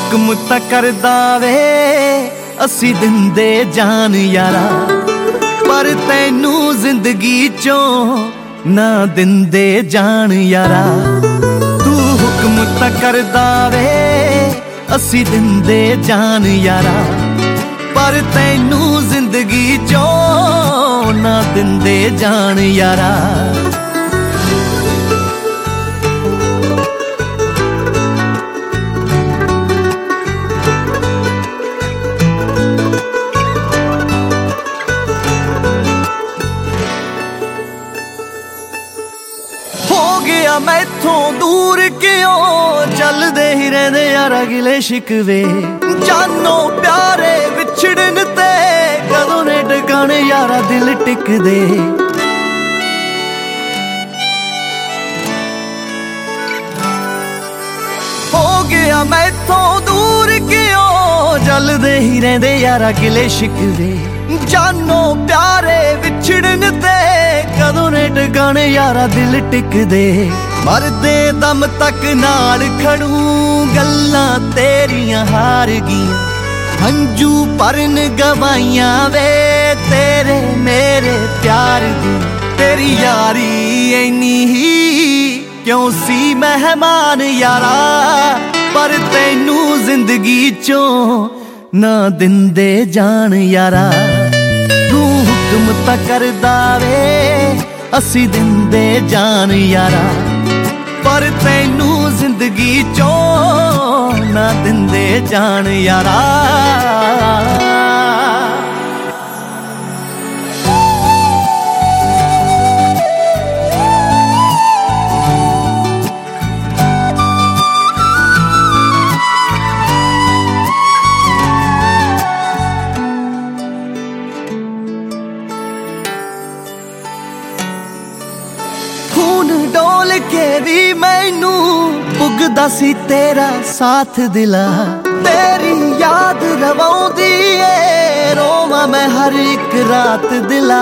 हुक्म तां करदा वे असी दिंदे जान यारा, पर तैनू जिंदगी चों ना दिंदे जान यारा। तू हुक्म तां करदा वे असी दिंदे जान यारा, पर तैनू जिंदगी चों ना दिंदे जान यारा। मैथों दूर क्यों चलदे ही रहंदे यारा गिले शिकवे, जानो प्यारे विछड़न ते कदों ने टकाने यारा दिल टिकदे। हो गया मैथों दूर क्यों चलदे ही रहंदे यारा गिले शिकवे, जानो प्यारे विछड़न ते कदों ने टकाने यारा दिल टिकदे। मरदे दम तक नाल खड़ू गल्लां तेरियां हार गियां, हंजू भरन गवाइयां वे तेरे मेरे प्यार दी। तेरी यारी इन्नी ही क्यों सी मेहमान यारा, पर तैनू जिंदगी चों ना दिंदे जान यारा। तू हुक्म तां करदा वे असी दिंदे जान यारा, पर तैनू जिंदगी चों ना दिंदे जान यारा। डोल के भी मैनू पुगदा सी तेरा साथ दिला, तेरी याद रवाउंदी ए रोवां मैं हर एक रात दिला।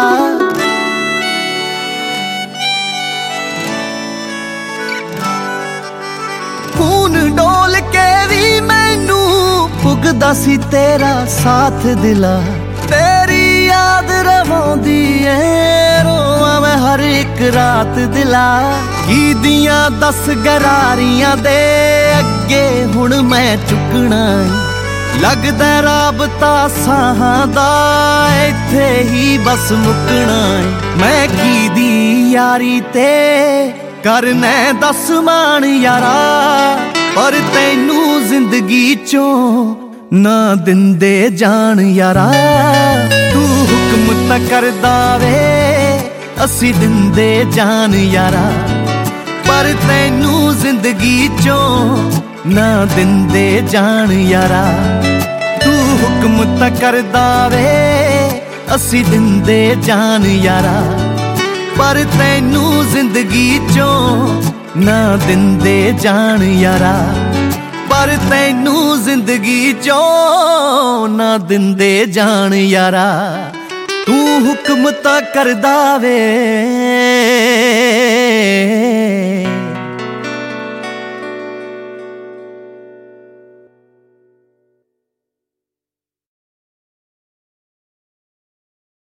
खून डोल के भी मैनू पुगदा सी तेरा साथ दिला, तेरी याद रवाउंदी ए रोवां मैं हर एक रात दिला। की दियां दस गरारियां दे अगे हुण मैं चुकना, लगदा राबता साहां दा इत्थे ही बस मुकना। मैं की दी यारी ते करना दस मान यारा, पर तैनू जिंदगी चों ना दिंदे जान यारा। तू हुक्म तां करदा वे असी दिंदे जान यारा, पर तैनू जिंदगी चों ना दिंदे जान यारा। तू हुक्म तां करदा वे असी दिंदे जान यारा, पर तैनू जिंदगी चों ना दिंदे जान यारा, पर तैनू जिंदगी चों ना दिंदे जान यारा। तू हुक्म तां करदा वे